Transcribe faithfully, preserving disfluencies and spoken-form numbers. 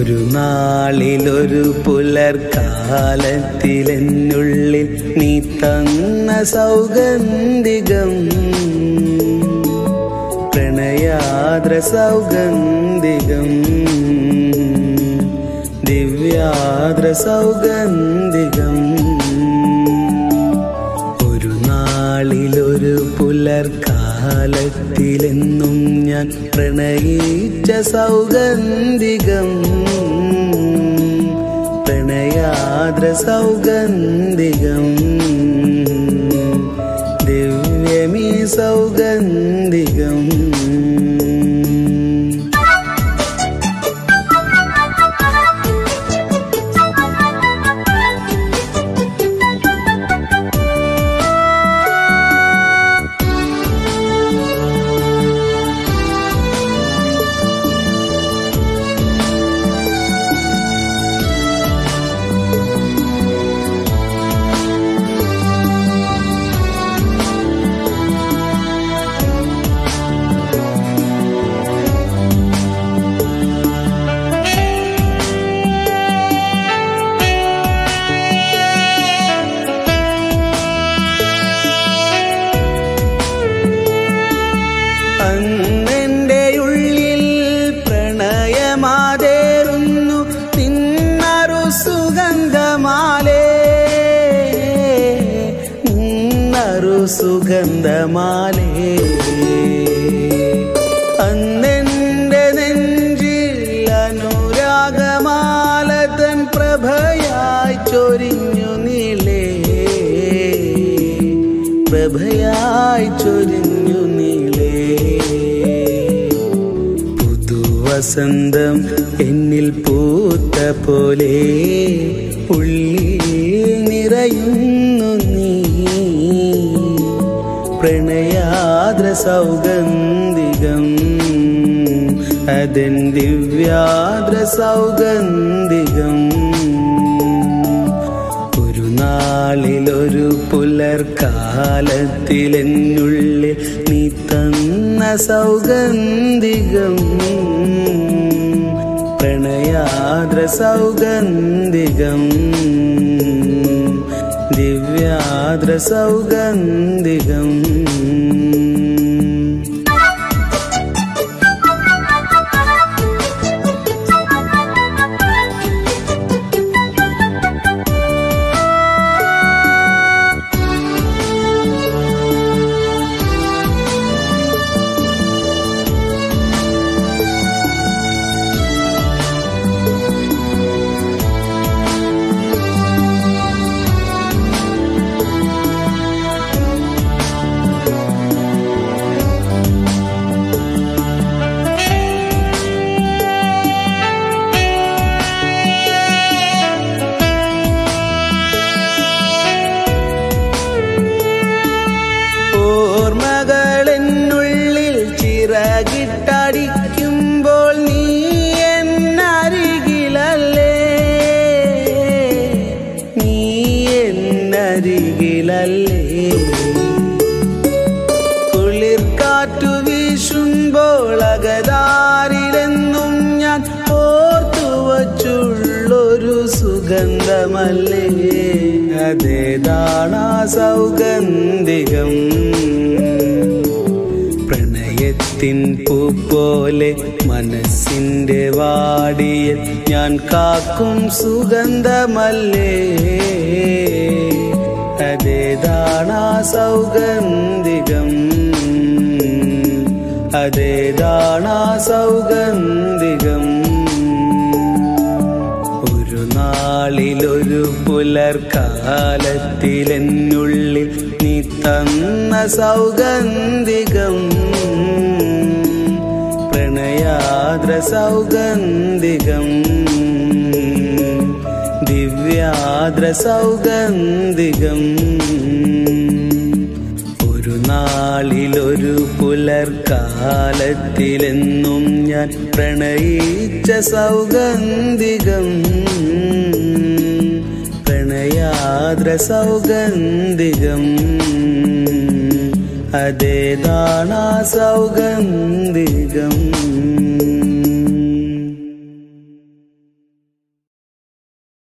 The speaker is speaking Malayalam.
ഒരു നാളിലൊരു പുലർക്കാലത്തിലെന്നുള്ളിൽ നീ തന്ന സൗഗന്ധികം, പ്രണയാദ്ര സൗഗന്ധികം, ദിവ്യാദ്ര സൗഗന്ധികം. ഒരു നാളിലൊരു പുലർക്കാലത്തിലെന്നും ഞാൻ പ്രണയിച്ച സൗഗന്ധികം, പ്രണയാദ്ര സൗഗന്ധികം, ദിവ്യമീ സൗഗന്ധികം. അന്നെൻ്റെ ഉള്ളിൽ പ്രണയമാതേറുന്നു നിന്നൊരു സുഗന്ധമാലേ, നിന്നൊരു സുഗന്ധമാലേ. അന്നെൻ്റെ നെഞ്ചിൽ അനുരാഗമാല തൻ പ്രഭയായി ചൊരിഞ്ഞു നീളേ, പ്രഭയായി ചൊരിഞ്ഞു നീളേ. പുതുവസന്തം എന്നിൽ പൂത്ത പോലെ ഉള്ളിൽ നിറയുന്നു നീ, പ്രണയാദ്ര സൗഗന്ധികം, അതെൻ ദിവ്യാദ്ര സൗഗന്ധികം. ഒരു നാളിലൊരു പുലർക്കാലത്തിലെന്നുള്ളിൽ നീ തന്ന സൗഗന്ധികം, പ്രണയാദ്ര സൗഗന്ധികം, ദിവ്യാദ്ര സൗഗന്ധികം. ഓർമ്മകളെന്നുള്ളിൽ ചിറകിട്ടടിക്കുമ്പോൾ നീ എന്നരികിലല്ലേ, നീ എന്നരികിലല്ലേ. കുളിർക്കാറ്റു വീശുമ്പോൾ അകതാരിലെന്നും ഞാൻ ഓർത്തുവച്ചുള്ളൊരു സുഗന്ധമല്ലേ, അതേതാണാ സൗഗന്ധികം. പ്രണയത്തിൻ പൂ പോലെ മനസ്സിൻ്റെ വാടിയിൽ ഞാൻ കാക്കും സുഗന്ധമല്ലേ, അതേതാണാ സൗഗന്ധികം, അതേതാണാ സൗഗന്ധികം. ഒരു നാളിലൊരു പുലർക്കാലത്തിലെന്നുള്ളിൽ നീ തന്ന സൗഗന്ധികം, പ്രണയാദ്ര സൗഗന്ധികം, ദിവ്യാദ്ര സൗഗന്ധികം. ഒരു നാളിലൊരു പുലർക്കാലത്തിലെന്നും ഞാൻ പ്രണയിച്ച സൗഗന്ധികം, പ്രണയാദ്ര സൗഗന്ധികം, അതേതാണാ സൗഗന്ധികം.